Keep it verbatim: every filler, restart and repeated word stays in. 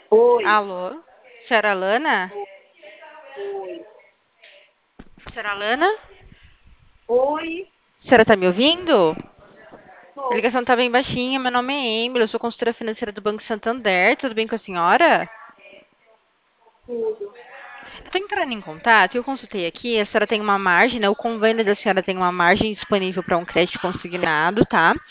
Oi, Alô? Senhora Lana? oi, Senhora Lana? oi, A senhora tá me ouvindo? A tô, ligação tá bem baixinha. Meu nome é Emily, eu sou consultora financeira do Banco Santander. Tudo bem com a senhora? tudo. Eu tô entrando em contato e eu consultei aqui. A senhora tem uma margem, né? O convênio da senhora tem uma margem disponível para um crédito consignado, tá?